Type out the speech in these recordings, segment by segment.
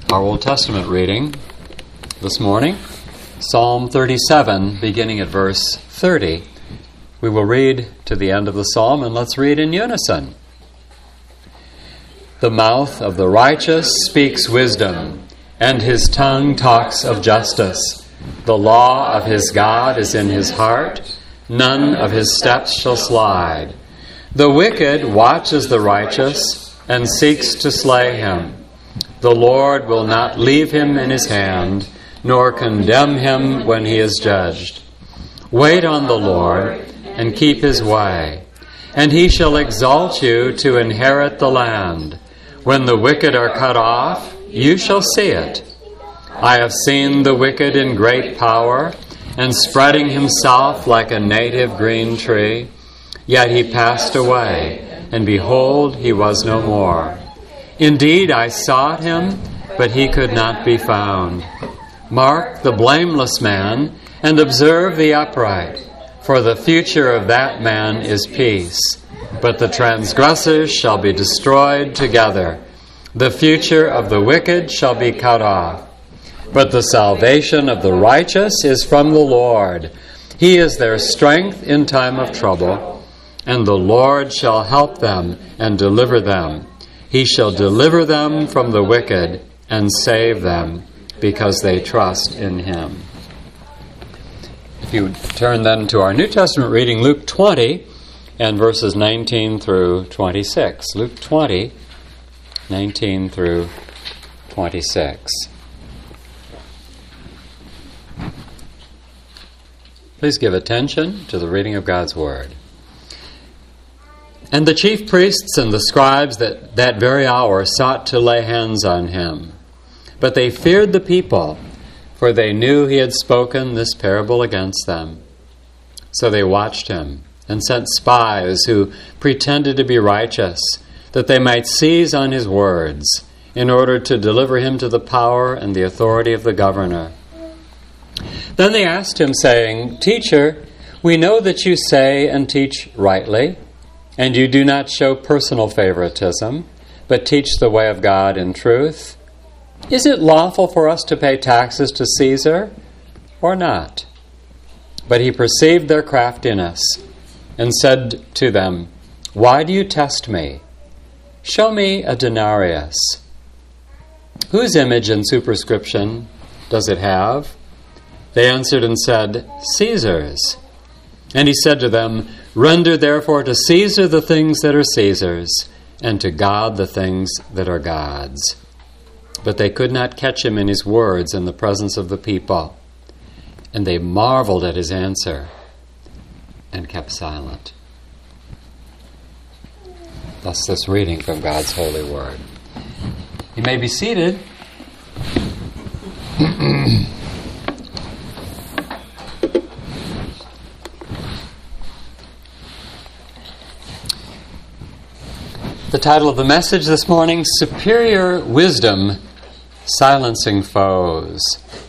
Our Old Testament reading this morning, Psalm 37, beginning at verse 30. We will read to the end of the psalm, and let's read in unison. The mouth of the righteous speaks wisdom, and his tongue talks of justice. The law of his God is in his heart. None of his steps shall slide. The wicked watches the righteous and seeks to slay him. The Lord will not leave him in his hand, nor condemn him when he is judged. Wait on the Lord and keep his way, and he shall exalt you to inherit the land. When the wicked are cut off, you shall see it. I have seen the wicked in great power, and spreading himself like a native green tree. Yet he passed away, and behold, he was no more. Indeed, I sought him, but he could not be found. Mark the blameless man, and observe the upright, for the future of that man is peace. But the transgressors shall be destroyed together. The future of the wicked shall be cut off. But the salvation of the righteous is from the Lord. He is their strength in time of trouble, and the Lord shall help them and deliver them. He shall deliver them from the wicked and save them, because they trust in him. If you turn then to our New Testament reading, Luke 20, and verses 19 through 26. Luke 20, 19 through 26. Please give attention to the reading of God's Word. And the chief priests and the scribes that very hour sought to lay hands on him. But they feared the people, for they knew he had spoken this parable against them. So they watched him and sent spies who pretended to be righteous, that they might seize on his words, in order to deliver him to the power and the authority of the governor. Then they asked him, saying, Teacher, we know that you say and teach rightly, and you do not show personal favoritism, but teach the way of God in truth. Is it lawful for us to pay taxes to Caesar or not? But he perceived their craftiness and said to them, Why do you test me? Show me a denarius. Whose image and superscription does it have? They answered and said, Caesar's. And he said to them, Render therefore to Caesar the things that are Caesar's, and to God the things that are God's. But they could not catch him in his words in the presence of the people. And they marveled at his answer and kept silent. Thus this reading from God's holy word. You may be seated. The title of the message this morning, Superior Wisdom, Silencing Foes.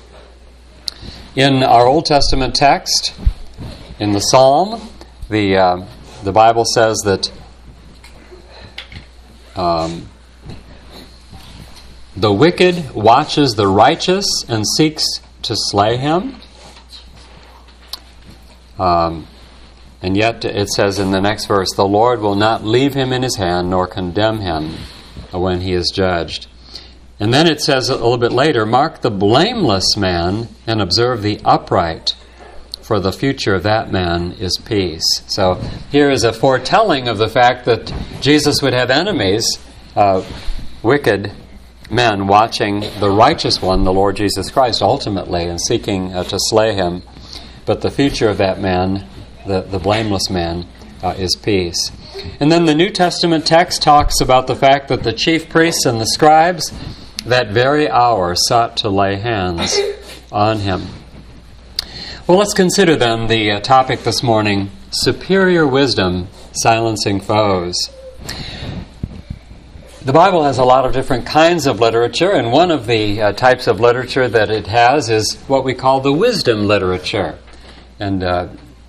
In our Old Testament text, in the Psalm, the Bible says that the wicked watches the righteous and seeks to slay him. And yet it says in the next verse, the Lord will not leave him in his hand nor condemn him when he is judged. And then it says a little bit later, Mark the blameless man and observe the upright, for the future of that man is peace. So here is a foretelling of the fact that Jesus would have enemies, wicked men watching the righteous one, the Lord Jesus Christ, ultimately, and seeking to slay him. But the future of that man, the blameless man, is peace. And then the New Testament text talks about the fact that the chief priests and the scribes that very hour sought to lay hands on him. Well, let's consider then the topic this morning, superior wisdom, silencing foes. The Bible has a lot of different kinds of literature, and one of the types of literature that it has is what we call the wisdom literature. And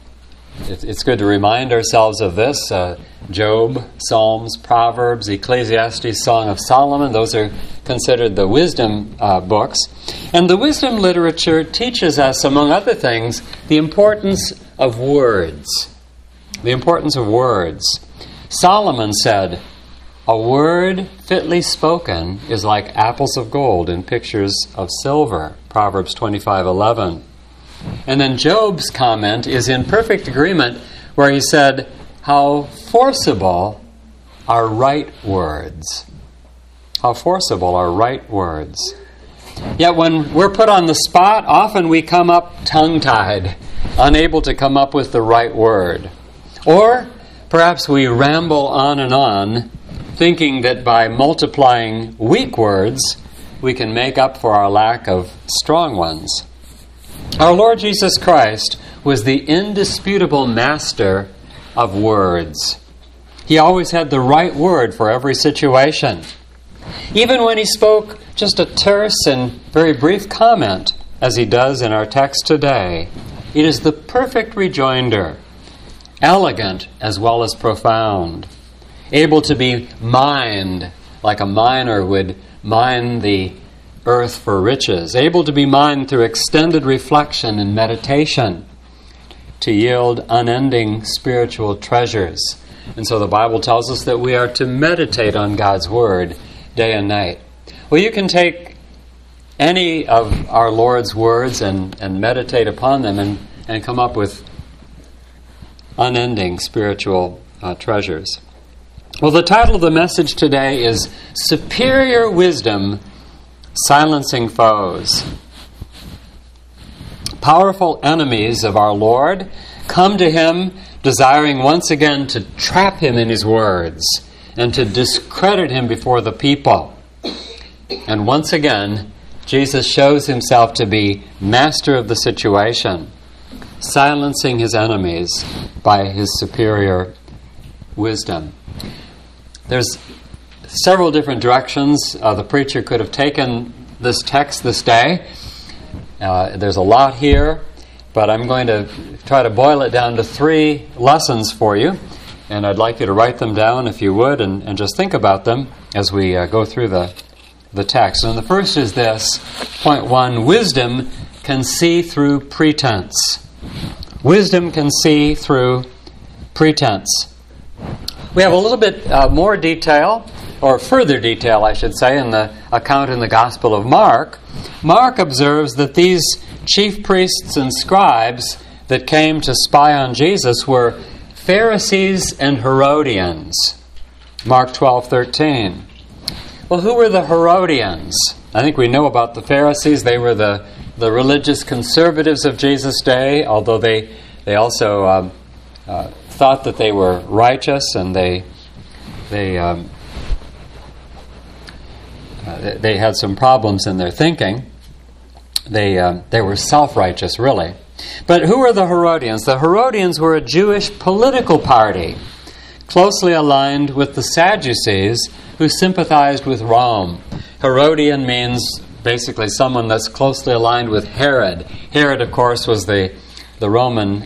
It's good to remind ourselves of this. Job, Psalms, Proverbs, Ecclesiastes, Song of Solomon, those are considered the wisdom books. And the wisdom literature teaches us, among other things, the importance of words. The importance of words. Solomon said, "A word fitly spoken is like apples of gold in pictures of silver." Proverbs 25:11. And then Job's comment is in perfect agreement, where he said, "How forcible are right words." How forcible are right words. Yet when we're put on the spot, often we come up tongue-tied, unable to come up with the right word. Or perhaps we ramble on, thinking that by multiplying weak words, we can make up for our lack of strong ones. Our Lord Jesus Christ was the indisputable master of words. He always had the right word for every situation. Even when he spoke just a terse and very brief comment, as he does in our text today, it is the perfect rejoinder, elegant as well as profound, able to be mined like a miner would mine the earth for riches, able to be mined through extended reflection and meditation to yield unending spiritual treasures. And so the Bible tells us that we are to meditate on God's Word day and night. Well, you can take any of our Lord's words and meditate upon them and come up with unending spiritual treasures. Well, the title of the message today is Superior Wisdom Silencing Foes. Powerful enemies of our Lord come to him desiring once again to trap him in his words and to discredit him before the people. And once again, Jesus shows himself to be master of the situation, silencing his enemies by his superior wisdom. There's several different directions the preacher could have taken this text this day. There's a lot here, but I'm going to try to boil it down to 3 lessons for you, and I'd like you to write them down if you would, and just think about them as we go through the text. And the first is this, point 1, wisdom can see through pretense. Wisdom can see through pretense. We have a little bit more detail, or further detail, I should say, in the account in the Gospel of Mark. Mark observes that these chief priests and scribes that came to spy on Jesus were Pharisees and Herodians. Mark 12:13. Well, who were the Herodians? I think we know about the Pharisees. They were the religious conservatives of Jesus' day, although they also thought that they were righteous, and they had some problems in their thinking. They were self-righteous, really. But who were the Herodians? The Herodians were a Jewish political party, closely aligned with the Sadducees, who sympathized with Rome. Herodian means basically someone that's closely aligned with Herod. Herod, of course, was the Roman,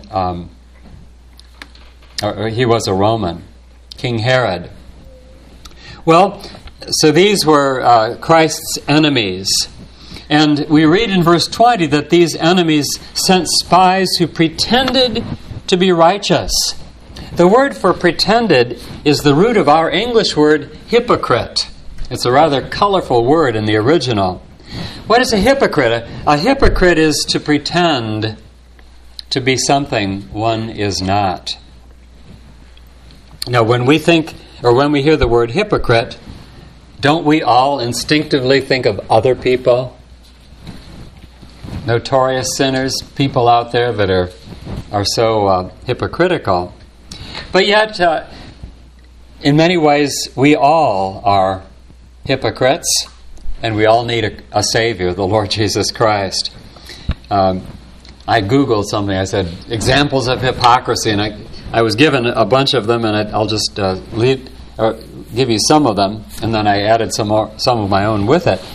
or he was a Roman, King Herod. Well, so these were Christ's enemies. And we read in verse 20 that these enemies sent spies who pretended to be righteous. The word for pretended is the root of our English word hypocrite. It's a rather colorful word in the original. What is a hypocrite? A hypocrite is to pretend to be something one is not. Now, when we think, or when we hear the word hypocrite, don't we all instinctively think of other people? Notorious sinners, people out there that are so hypocritical. But yet, in many ways, we all are hypocrites, and we all need a Savior, the Lord Jesus Christ. I Googled something. I said, examples of hypocrisy, and I was given a bunch of them, and I'll just give you some of them, and then I added some of my own with it.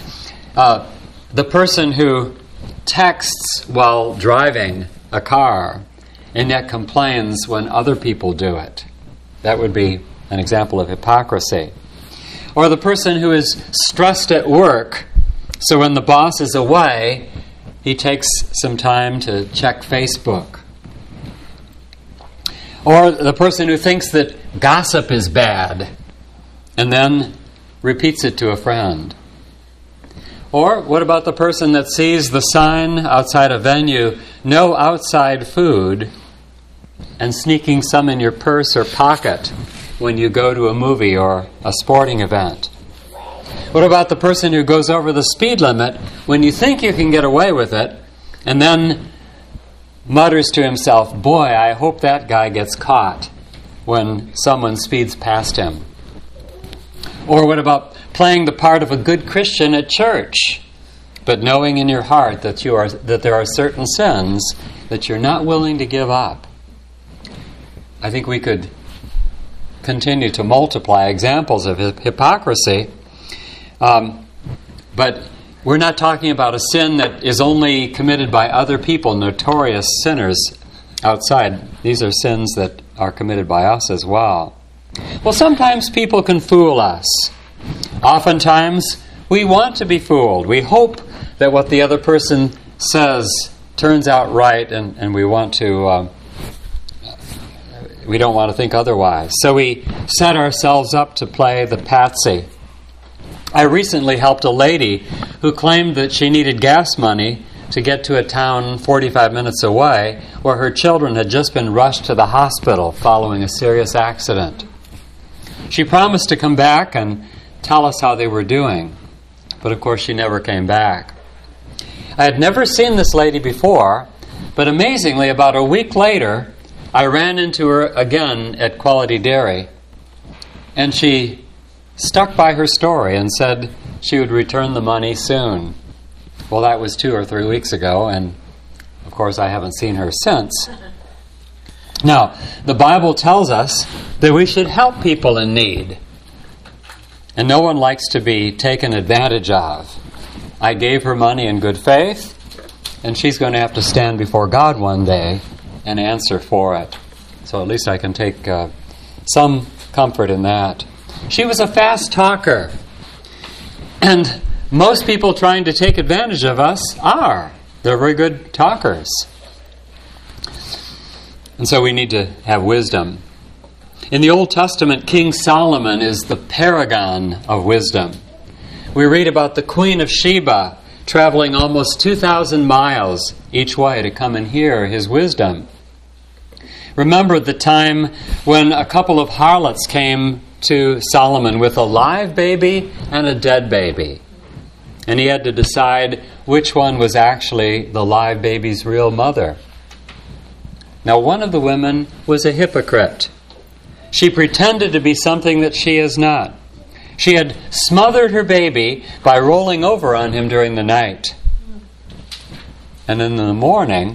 The person who texts while driving a car and yet complains when other people do it. That would be an example of hypocrisy. Or the person who is stressed at work, so when the boss is away, he takes some time to check Facebook. Or the person who thinks that gossip is bad and then repeats it to a friend. Or what about the person that sees the sign outside a venue, no outside food, and sneaking some in your purse or pocket when you go to a movie or a sporting event? What about the person who goes over the speed limit when you think you can get away with it and then mutters to himself, boy, I hope that guy gets caught when someone speeds past him? Or what about playing the part of a good Christian at church, but knowing in your heart that there are certain sins that you're not willing to give up? I think we could continue to multiply examples of hypocrisy, but we're not talking about a sin that is only committed by other people, notorious sinners outside. These are sins that are committed by us as well. Well, sometimes people can fool us. Oftentimes, we want to be fooled. We hope that what the other person says turns out right, and we want to. We don't want to think otherwise. So we set ourselves up to play the patsy. I recently helped a lady who claimed that she needed gas money to get to a town 45 minutes away where her children had just been rushed to the hospital following a serious accident. She promised to come back and tell us how they were doing, but of course she never came back. I had never seen this lady before, but amazingly, about a week later, I ran into her again at Quality Dairy, and she stuck by her story and said she would return the money soon. Well, that was 2 or 3 weeks ago, and of course I haven't seen her since. Now, the Bible tells us that we should help people in need, and no one likes to be taken advantage of. I gave her money in good faith, and she's going to have to stand before God one day and answer for it. So at least I can take some comfort in that. She was a fast talker, and most people trying to take advantage of us are. They're very good talkers. And so we need to have wisdom. In the Old Testament, King Solomon is the paragon of wisdom. We read about the Queen of Sheba traveling almost 2,000 miles each way to come and hear his wisdom. Remember the time when a couple of harlots came to Solomon with a live baby and a dead baby. And he had to decide which one was actually the live baby's real mother. Now, one of the women was a hypocrite. She pretended to be something that she is not. She had smothered her baby by rolling over on him during the night. And in the morning,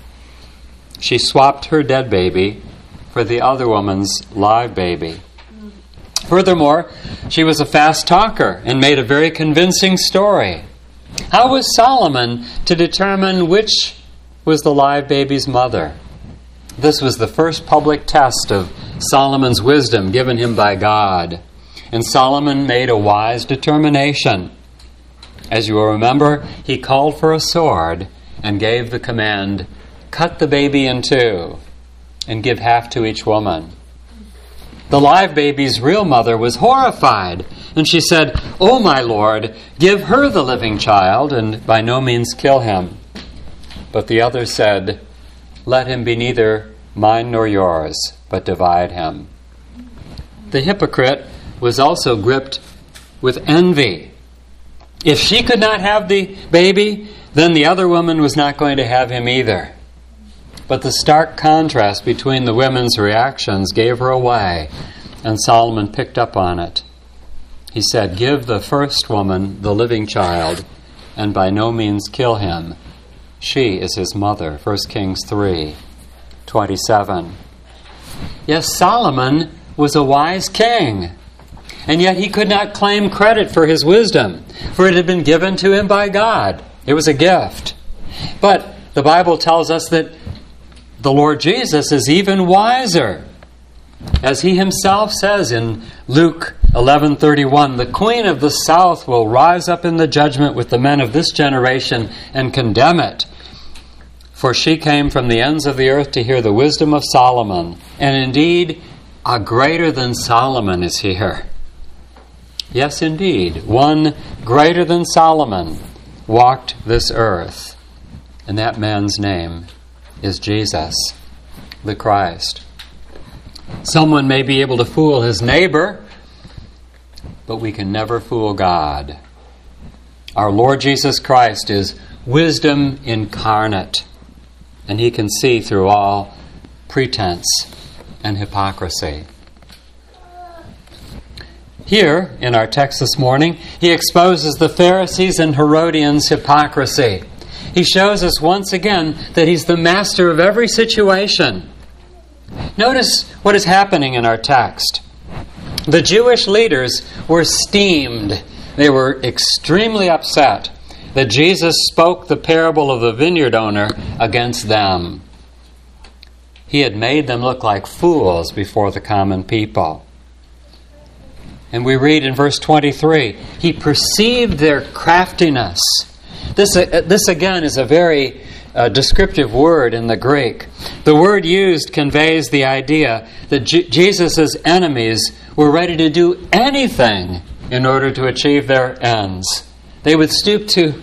she swapped her dead baby for the other woman's live baby. Furthermore, she was a fast talker and made a very convincing story. How was Solomon to determine which was the live baby's mother? This was the first public test of Solomon's wisdom given him by God. And Solomon made a wise determination. As you will remember, he called for a sword and gave the command, cut the baby in two and give half to each woman. The live baby's real mother was horrified, and she said, "Oh, my Lord, give her the living child, and by no means kill him." But the other said, "Let him be neither mine nor yours, but divide him." The hypocrite was also gripped with envy. If she could not have the baby, then the other woman was not going to have him either. But the stark contrast between the women's reactions gave her away, and Solomon picked up on it. He said, "Give the first woman the living child, and by no means kill him. She is his mother." 1 Kings 3:27. Yes, Solomon was a wise king, and yet he could not claim credit for his wisdom, for it had been given to him by God. It was a gift. But the Bible tells us that the Lord Jesus is even wiser. As he himself says in Luke 11:31, the queen of the south will rise up in the judgment with the men of this generation and condemn it. For she came from the ends of the earth to hear the wisdom of Solomon. And indeed, a greater than Solomon is here. Yes, indeed, one greater than Solomon walked this earth. And that man's name is Jesus, the Christ. Someone may be able to fool his neighbor, but we can never fool God. Our Lord Jesus Christ is wisdom incarnate, and he can see through all pretense and hypocrisy. Here, in our text this morning, he exposes the Pharisees' and Herodians' hypocrisy. He shows us once again that he's the master of every situation. Notice what is happening in our text. The Jewish leaders were steamed. They were extremely upset that Jesus spoke the parable of the vineyard owner against them. He had made them look like fools before the common people. And we read in verse 23, he perceived their craftiness. This again is a very descriptive word in the Greek. The word used conveys the idea that Jesus' enemies were ready to do anything in order to achieve their ends. They would stoop to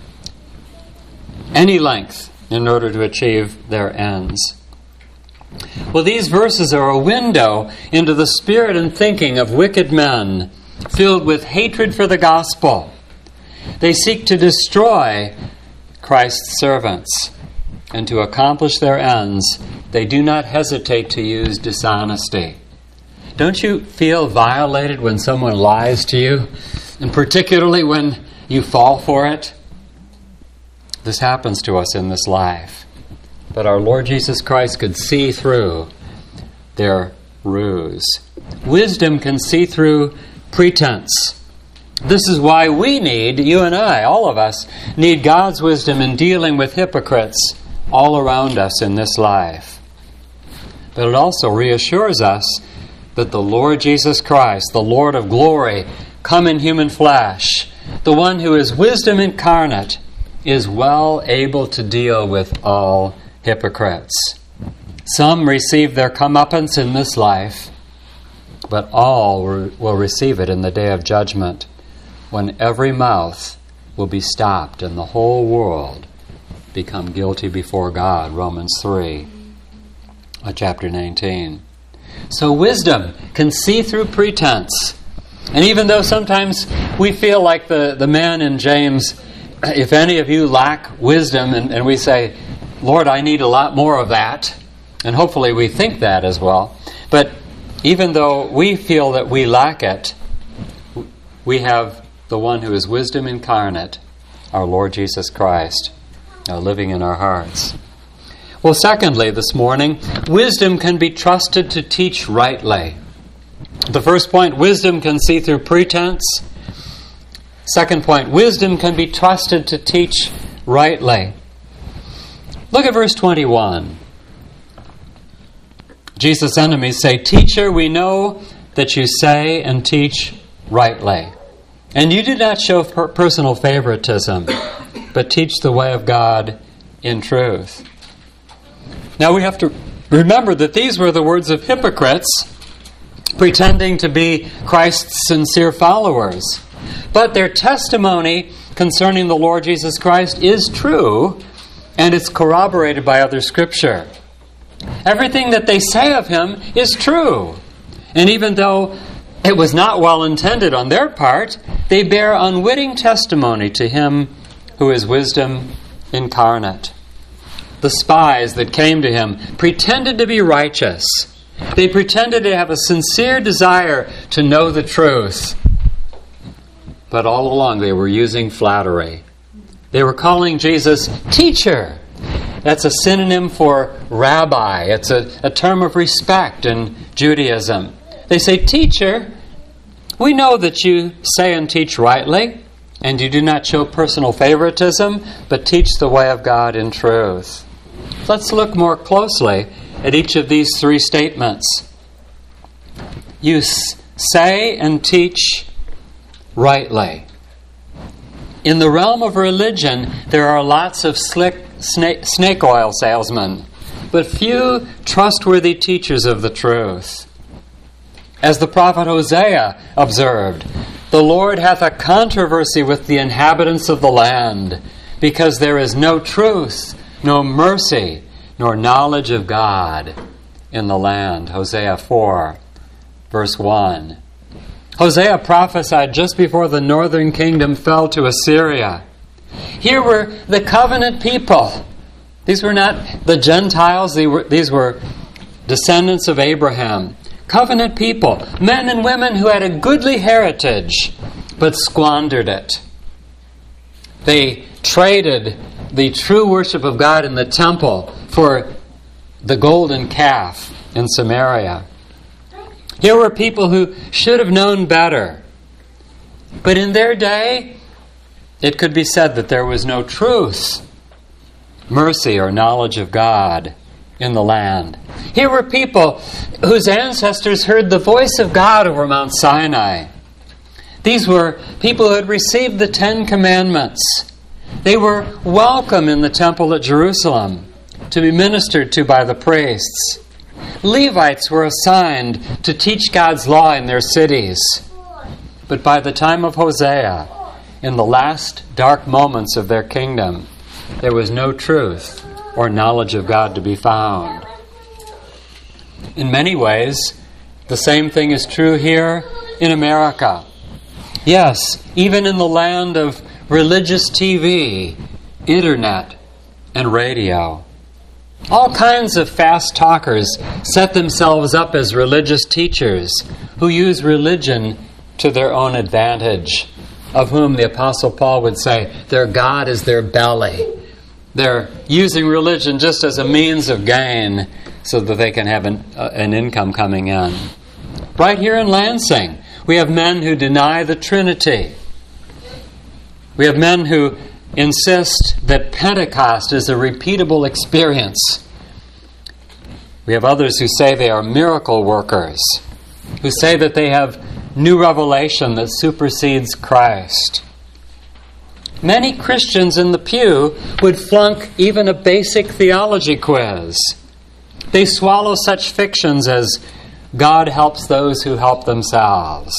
any length in order to achieve their ends. Well, these verses are a window into the spirit and thinking of wicked men filled with hatred for the gospel. They seek to destroy Christ's servants, and to accomplish their ends, they do not hesitate to use dishonesty. Don't you feel violated when someone lies to you, and particularly when you fall for it? This happens to us in this life. But our Lord Jesus Christ could see through their ruse. Wisdom can see through pretense. This is why we need, you and I, all of us, need God's wisdom in dealing with hypocrites all around us in this life. But it also reassures us that the Lord Jesus Christ, the Lord of glory, come in human flesh, the one who is wisdom incarnate, is well able to deal with all hypocrites. Some receive their comeuppance in this life, but all will receive it in the day of judgment, when every mouth will be stopped and the whole world become guilty before God. Romans 3, chapter 19. So wisdom can see through pretense. And even though sometimes we feel like the man in James, if any of you lack wisdom, and we say, Lord, I need a lot more of that, and hopefully we think that as well. But even though we feel that we lack it, we have the one who is wisdom incarnate, our Lord Jesus Christ, living in our hearts. Well, secondly, this morning, wisdom can be trusted to teach rightly. The first point, wisdom can see through pretense. Second point, wisdom can be trusted to teach rightly. Look at verse 21. Jesus' enemies say, Teacher, we know that you say and teach rightly. And you do not show personal favoritism, but teach the way of God in truth. Now we have to remember that these were the words of hypocrites pretending to be Christ's sincere followers. But their testimony concerning the Lord Jesus Christ is true, and it's corroborated by other Scripture. Everything that they say of Him is true. And even though it was not well intended on their part, they bear unwitting testimony to Him who is wisdom incarnate. The spies that came to Him pretended to be righteous. They pretended to have a sincere desire to know the truth. But all along they were using flattery. They were calling Jesus teacher. That's a synonym for rabbi. It's a term of respect in Judaism. They say, Teacher, we know that you say and teach rightly, and you do not show personal favoritism, but teach the way of God in truth. let's look more closely at each of these three statements. You say and teach rightly. In the realm of religion, there are lots of slick snake oil salesmen, but few trustworthy teachers of the truth. As the prophet Hosea observed, the Lord hath a controversy with the inhabitants of the land, because there is no truth, no mercy, nor knowledge of God in the land. Hosea 4, verse 1. Hosea prophesied just before the northern kingdom fell to Assyria. Here were the covenant people. These were not the Gentiles. These were descendants of Abraham. Covenant people, men and women who had a goodly heritage, but squandered it. They traded the true worship of God in the temple for the golden calf in Samaria. Here were people who should have known better. But in their day, it could be said that there was no truth, mercy, or knowledge of God in the land. Here were people whose ancestors heard the voice of God over Mount Sinai. These were people who had received the 10 Commandments. They were welcome in the temple at Jerusalem to be ministered to by the priests. Levites were assigned to teach God's law in their cities. But by the time of Hosea, in the last dark moments of their kingdom, there was no truth or knowledge of God to be found. In many ways, the same thing is true here in America. Yes, even in the land of religious TV, internet, and radio. All kinds of fast talkers set themselves up as religious teachers who use religion to their own advantage, of whom the Apostle Paul would say, their God is their belly. They're using religion just as a means of gain so that they can have an income coming in. Right here in Lansing, we have men who deny the Trinity. We have men who insist that Pentecost is a repeatable experience. We have others who say they are miracle workers, who say that they have new revelation that supersedes Christ. Many Christians in the pew would flunk even a basic theology quiz. They swallow such fictions as God helps those who help themselves.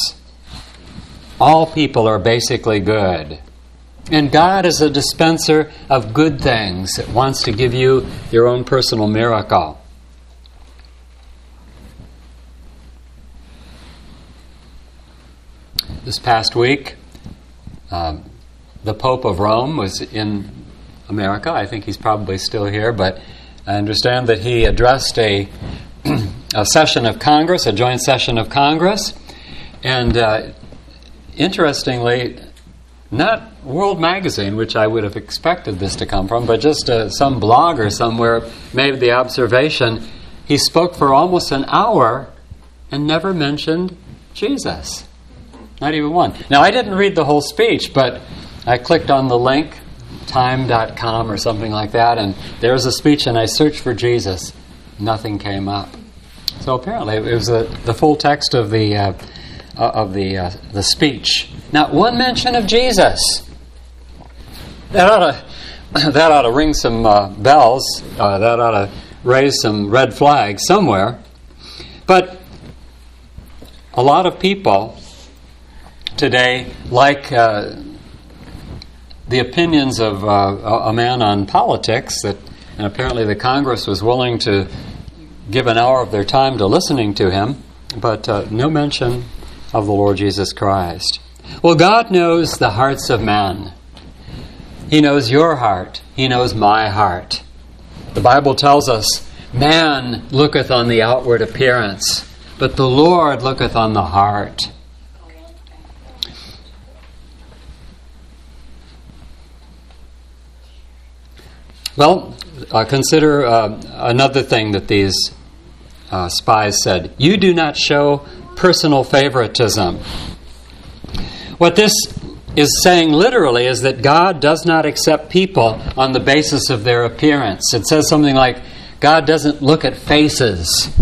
All people are basically good. And God is a dispenser of good things that wants to give you your own personal miracle. This past week, the Pope of Rome was in America. I think he's probably still here, but I understand that he addressed a session of Congress, a joint session of Congress, and interestingly, not World Magazine, which I would have expected this to come from, but just some blogger somewhere made the observation, he spoke for almost an hour and never mentioned Jesus. Not even one. Now, I didn't read the whole speech, but I clicked on the link, time.com or something like that, and there's a speech, and I searched for Jesus. Nothing came up. So apparently it was the full text of the speech. Not one mention of Jesus. That ought to ring some bells. That ought to raise some red flags somewhere. But a lot of people today like the opinions of a man on politics, and apparently the Congress was willing to give an hour of their time to listening to him, but no mention of the Lord Jesus Christ. Well, God knows the hearts of men. He knows your heart. He knows my heart. The Bible tells us, man looketh on the outward appearance, but the Lord looketh on the heart. Well, consider another thing that these spies said. You do not show personal favoritism. What this is saying literally is that God does not accept people on the basis of their appearance. It says something like, God doesn't look at faces.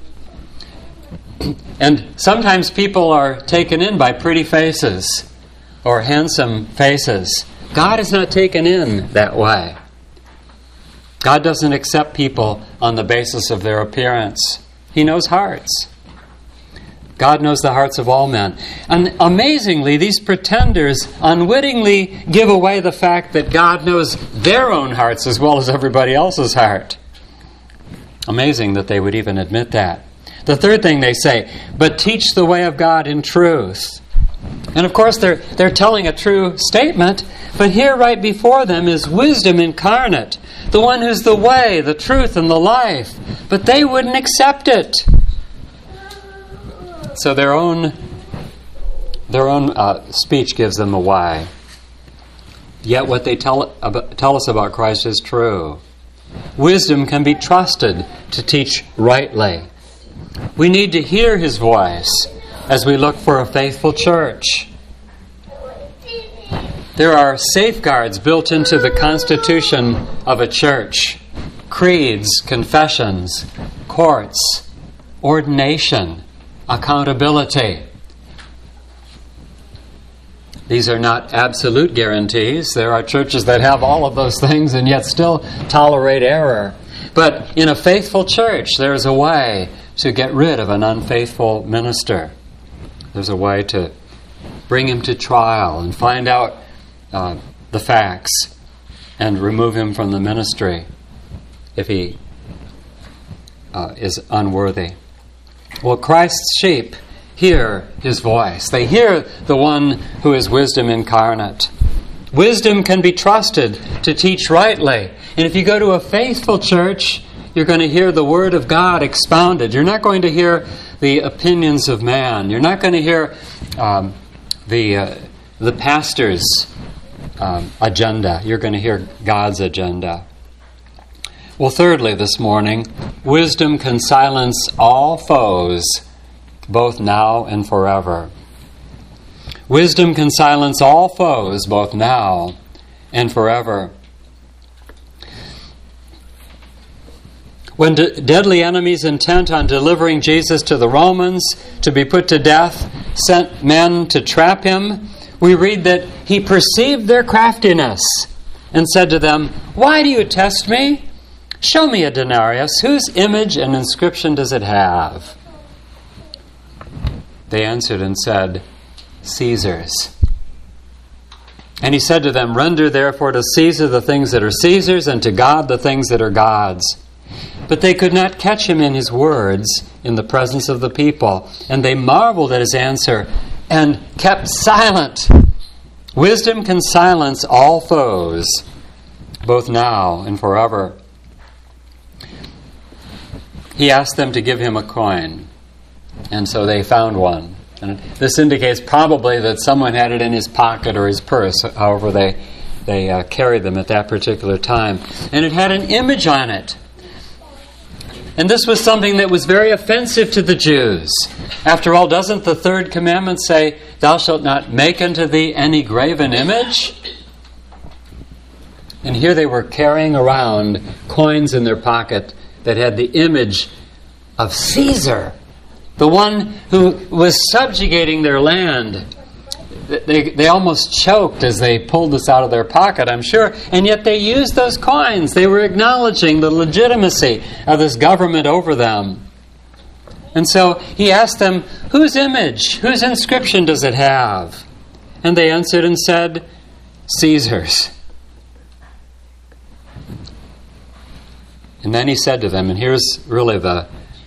And sometimes people are taken in by pretty faces or handsome faces. God is not taken in that way. God doesn't accept people on the basis of their appearance. He knows hearts. God knows the hearts of all men. And amazingly, these pretenders unwittingly give away the fact that God knows their own hearts as well as everybody else's heart. Amazing that they would even admit that. The third thing they say, but teach the way of God in truth. And of course, they're telling a true statement, but here right before them is wisdom incarnate, the one who's the way, the truth, and the life. But they wouldn't accept it. So their own speech gives them away. Yet what they tell us about Christ is true. Wisdom can be trusted to teach rightly. We need to hear His voice as we look for a faithful church. There are safeguards built into the constitution of a church. Creeds, confessions, courts, ordination, accountability. These are not absolute guarantees. There are churches that have all of those things and yet still tolerate error. But in a faithful church, there's a way to get rid of an unfaithful minister. There's a way to bring him to trial and find out the facts and remove him from the ministry if he is unworthy. Well, Christ's sheep hear His voice. They hear the one who is wisdom incarnate. Wisdom can be trusted to teach rightly. And if you go to a faithful church, you're going to hear the Word of God expounded. You're not going to hear the opinions of man. You're not going to hear the pastor's agenda. You're going to hear God's agenda. Well, thirdly, this morning, wisdom can silence all foes, both now and forever. Wisdom can silence all foes, both now and forever. When deadly enemies intent on delivering Jesus to the Romans to be put to death sent men to trap Him, we read that He perceived their craftiness and said to them, "Why do you test me? Show me a denarius. Whose image and inscription does it have?" They answered and said, "Caesar's." And He said to them, "Render therefore to Caesar the things that are Caesar's, and to God the things that are God's." But they could not catch Him in His words in the presence of the people, and they marveled at His answer and kept silent. Wisdom can silence all foes, both now and forever. He asked them to give Him a coin, and so they found one. And this indicates probably that someone had it in his pocket or his purse, however they carried them at that particular time. And it had an image on it. And this was something that was very offensive to the Jews. After all, doesn't the third commandment say, "Thou shalt not make unto thee any graven image"? And here they were carrying around coins in their pocket that had the image of Caesar, the one who was subjugating their land. They almost choked as they pulled this out of their pocket, I'm sure. And yet they used those coins. They were acknowledging the legitimacy of this government over them. And so He asked them, "Whose image, whose inscription does it have?" And they answered and said, "Caesar's." And then He said to them, and here's really the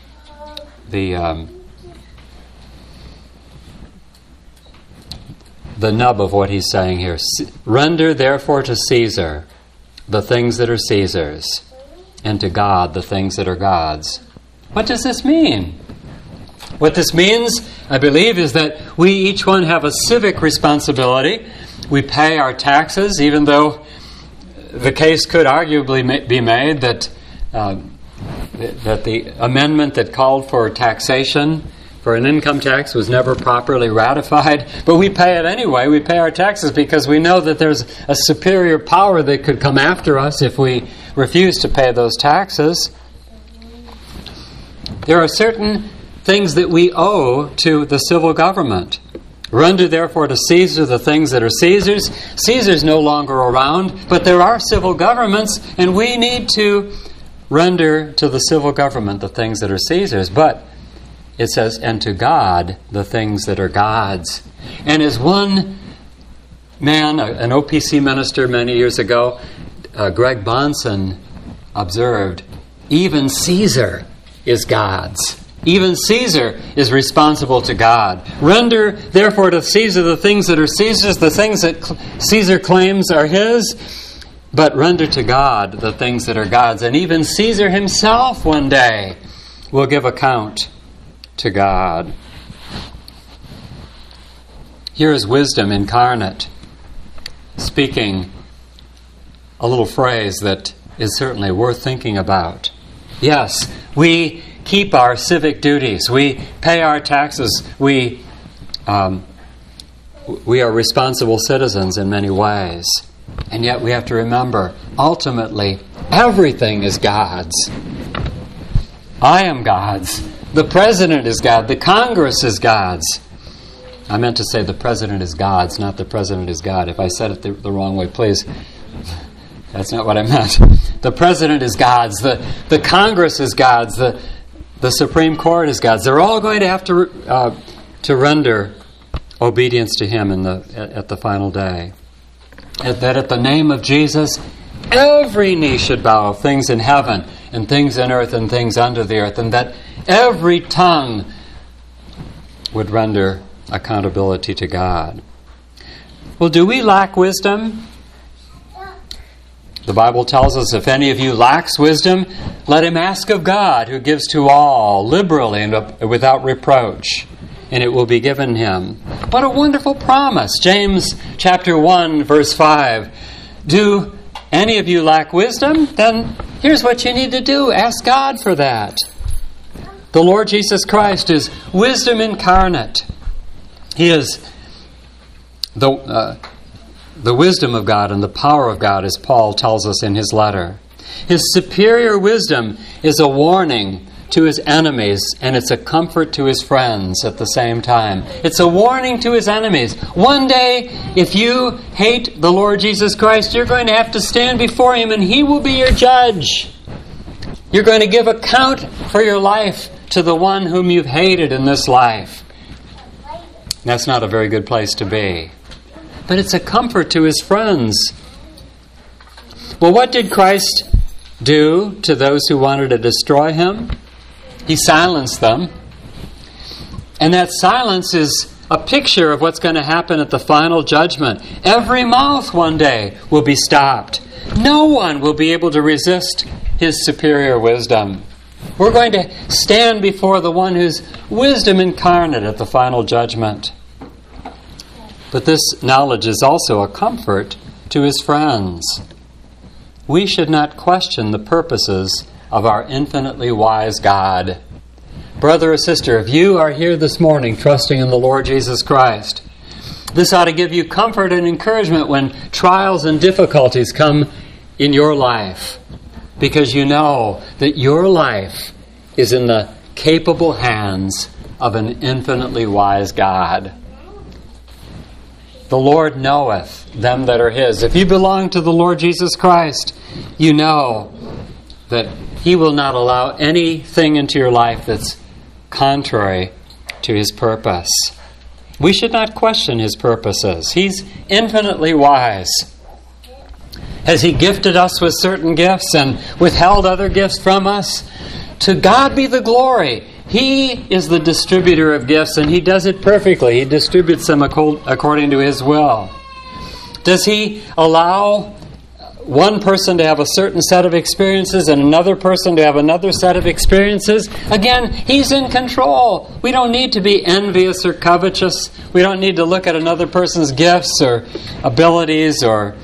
nub of what He's saying here. "Render therefore to Caesar the things that are Caesar's, and to God the things that are God's." What does this mean? What this means, I believe, is that we each one have a civic responsibility. We pay our taxes, even though the case could arguably be made that the amendment that called for taxation for an income tax was never properly ratified, but we pay it anyway. We pay our taxes because we know that there's a superior power that could come after us if we refuse to pay those taxes. There are certain things that we owe to the civil government. Render therefore to Caesar the things that are Caesar's. Caesar's no longer around, but there are civil governments, and we need to render to the civil government the things that are Caesar's. But it says, and to God the things that are God's. And as one man, an OPC minister many years ago, Greg Bonson, observed, even Caesar is God's. Even Caesar is responsible to God. Render, therefore, to Caesar the things that are Caesar's, the things that Caesar claims are his, but render to God the things that are God's. And even Caesar himself one day will give account to God. Here is wisdom incarnate, speaking a little phrase that is certainly worth thinking about. Yes, we keep our civic duties. We pay our taxes. We are responsible citizens in many ways. And yet we have to remember, ultimately, everything is God's. I am God's. The president is God. The Congress is God's. I meant to say the president is God's, not the president is God. If I said it the wrong way, please. That's not what I meant. The president is God's. The Congress is God's. The Supreme Court is God's. They're all going to have to render obedience to Him at the final day. That at the name of Jesus, every knee should bow, of things in heaven and things in earth and things under the earth, and that every tongue would render accountability to God. Well, do we lack wisdom? The Bible tells us, if any of you lacks wisdom, let him ask of God, who gives to all liberally and without reproach, and it will be given him. What a wonderful promise. James chapter 1, verse 5. Do any of you lack wisdom? Then here's what you need to do. Ask God for that. The Lord Jesus Christ is wisdom incarnate. He is the wisdom of God and the power of God, as Paul tells us in his letter. His superior wisdom is a warning to his enemies, and it's a comfort to his friends at the same time. It's a warning to his enemies. One day, if you hate the Lord Jesus Christ, you're going to have to stand before him, and he will be your judge. You're going to give account for your life to the one whom you've hated in this life. That's not a very good place to be. But it's a comfort to his friends. Well, what did Christ do to those who wanted to destroy him? He silenced them. And that silence is a picture of what's going to happen at the final judgment. Every mouth one day will be stopped. No one will be able to resist his superior wisdom. We're going to stand before the one who's wisdom incarnate at the final judgment. But this knowledge is also a comfort to his friends. We should not question the purposes of our infinitely wise God. Brother or sister, if you are here this morning trusting in the Lord Jesus Christ, this ought to give you comfort and encouragement when trials and difficulties come in your life, because you know that your life is in the capable hands of an infinitely wise God. The Lord knoweth them that are his. If you belong to the Lord Jesus Christ, you know that he will not allow anything into your life that's contrary to his purpose. We should not question his purposes. He's infinitely wise. Has he gifted us with certain gifts and withheld other gifts from us? To God be the glory. He is the distributor of gifts, and he does it perfectly. He distributes them according to his will. Does he allow one person to have a certain set of experiences and another person to have another set of experiences? Again, he's in control. We don't need to be envious or covetous. We don't need to look at another person's gifts or abilities or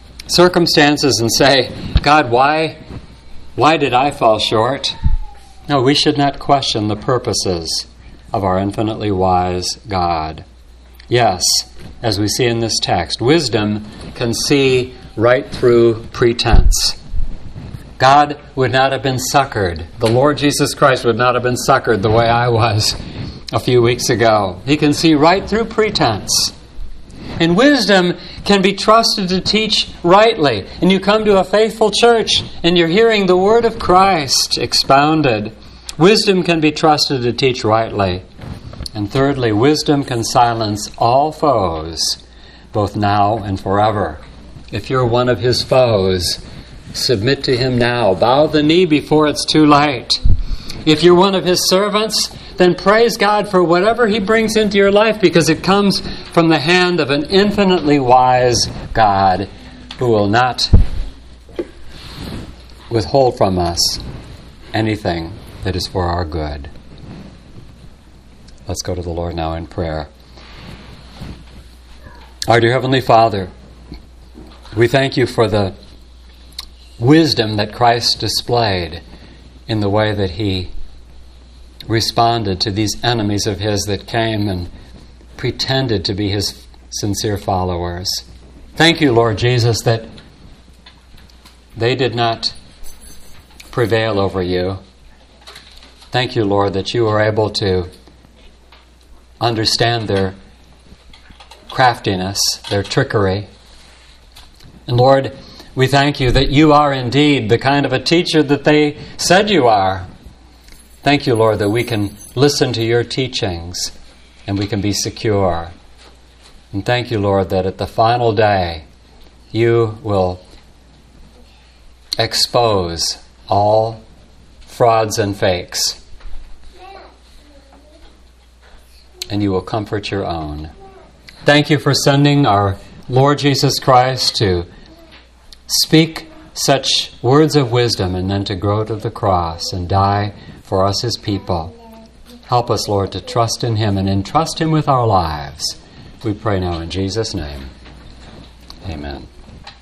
circumstances and say, God, why did I fall short? No, we should not question the purposes of our infinitely wise God. Yes, as we see in this text, wisdom can see right through pretense. God would not have been succored. The Lord Jesus Christ would not have been succored the way I was a few weeks ago. He can see right through pretense. And wisdom can be trusted to teach rightly. And you come to a faithful church and you're hearing the word of Christ expounded. Wisdom can be trusted to teach rightly. And thirdly, wisdom can silence all foes, both now and forever. If you're one of his foes, submit to him now. Bow the knee before it's too late. If you're one of his servants, then praise God for whatever he brings into your life, because it comes from the hand of an infinitely wise God who will not withhold from us anything that is for our good. Let's go to the Lord now in prayer. Our dear Heavenly Father, we thank you for the wisdom that Christ displayed in the way that he responded to these enemies of his that came and pretended to be his sincere followers. Thank you, Lord Jesus, that they did not prevail over you. Thank you, Lord, that you were able to understand their craftiness, their trickery. And Lord, we thank you that you are indeed the kind of a teacher that they said you are. Thank you, Lord, that we can listen to your teachings and we can be secure. And thank you, Lord, that at the final day you will expose all frauds and fakes. And you will comfort your own. Thank you for sending our Lord Jesus Christ to speak such words of wisdom and then to go to the cross and die for us, his people. Help us, Lord, to trust in him and entrust him with our lives. We pray now in Jesus' name. Amen.